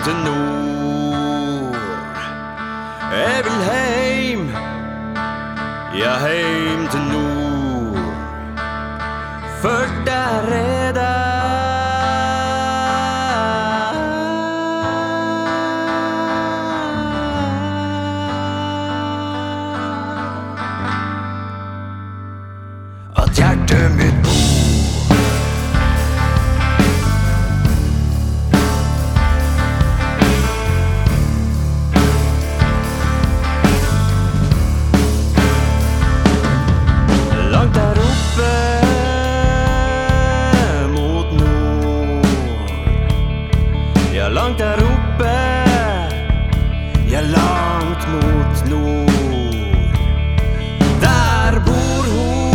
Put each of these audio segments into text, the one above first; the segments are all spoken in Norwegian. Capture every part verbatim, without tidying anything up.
til nord. Jeg vil heim, ja, heim til nord. For der er det at hjertet mitt bor. Langt der oppe mot nord. Ja, langt der oppe, ja, langt mot nord. Der bor hun.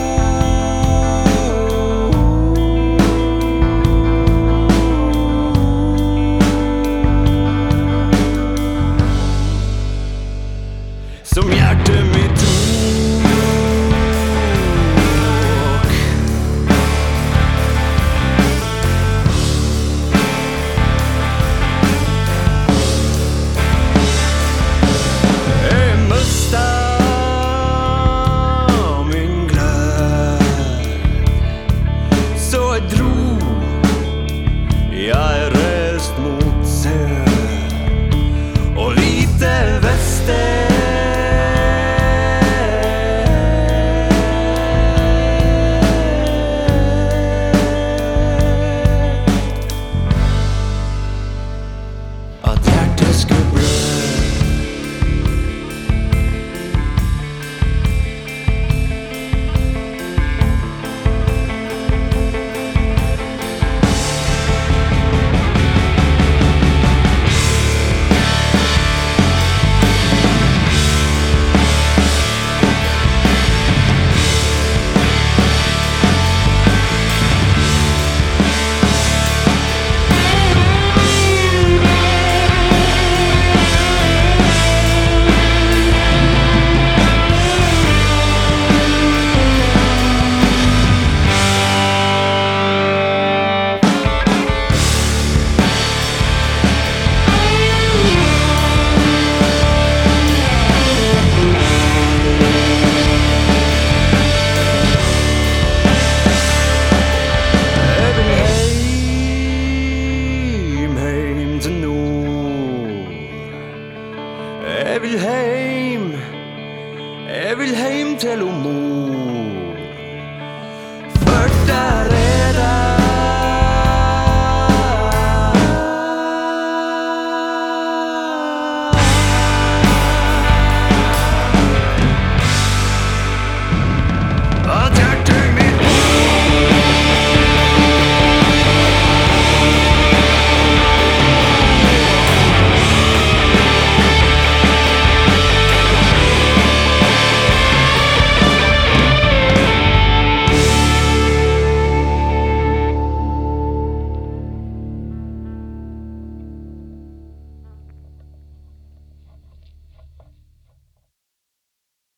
Som hjertet mitt tok. Jeg mistet min glød, så jeg dro, jeg reist mot sør og lite vester. At hjertet skulle blø. Jeg vil heim, jeg vil heim til mor.